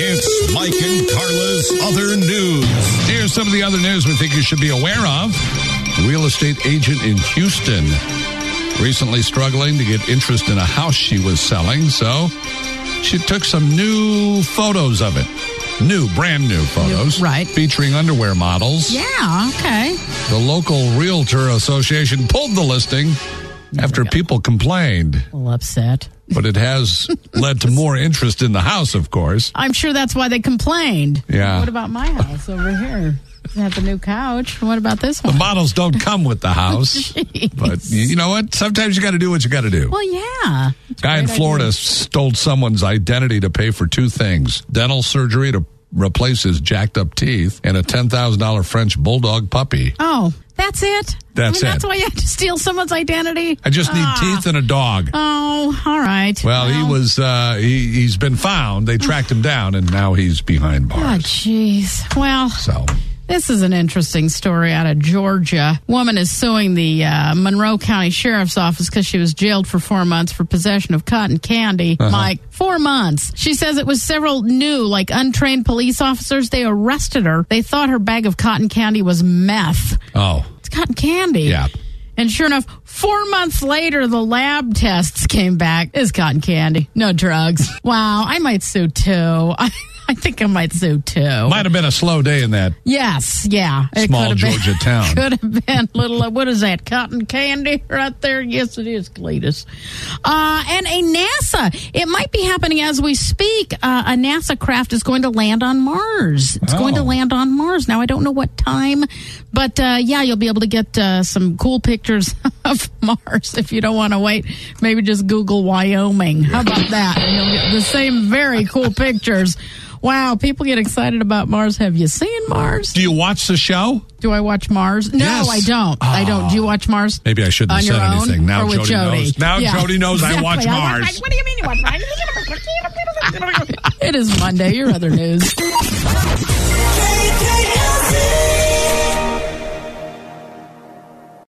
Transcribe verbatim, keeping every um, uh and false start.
It's Mike and Carla's Other News. Here's some of the other news we think you should be aware of. A real estate agent in Houston recently struggling to get interest in a house she was selling, so she took some new photos of it. New, brand new photos. Right. Featuring underwear models. Yeah, okay. The local realtor association pulled the listing after people complained. A little upset. But it has led to more interest in the house, of course. I'm sure that's why they complained. Yeah. What about my house over here? You have the new couch. What about this one? The models don't come with the house. But you know what? Sometimes you got to do what you got to do. Well, yeah. Guy in Florida idea. stole someone's identity to pay for two things. Dental surgery to replace his jacked up teeth and a ten thousand dollars French bulldog puppy. Oh, that's it? That's I mean, it. That's why you have to steal someone's identity? I just need ah. teeth and a dog. Oh, all right. Well, well. he was, uh, he, he's been found. They tracked him down, and now he's behind bars. Oh, jeez. Well. So. This is an interesting story out of Georgia. Woman is suing the uh, Monroe County Sheriff's Office because she was jailed for four months for possession of cotton candy. Uh-huh. Like, four months. She says it was several new, like, untrained police officers. They arrested her. They thought her bag of cotton candy was meth. Oh. It's cotton candy. Yeah. And sure enough, four months later, the lab tests came back. It's cotton candy. No drugs. Wow, I might sue, too. I, I think I might sue, too. Might have been a slow day in that. Yes, yeah. It small Georgia been, town. Could have been little, uh, what is that, cotton candy right there? Yes, it is, Cletus. Uh, and a NASA, it might be happening as we speak. Uh, a NASA craft is going to land on Mars. It's oh. going to land on Mars. Now, I don't know what time, but uh, yeah, you'll be able to get uh, some cool pictures of Mars if you don't want to wait. Maybe just Google Wyoming. How about that? And you'll get the same very cool pictures. Wow, people get excited about Mars. Have you seen Mars? Do you watch the show? Do I watch Mars? No, yes. I don't. Oh. I don't. Do you watch Mars? Maybe I shouldn't On have said your anything. Own, Now or with Jody, Jody knows. Now yeah. Jody knows exactly. I watch I Mars. watch, what do you mean you watch Mars? It is Monday. Your other news.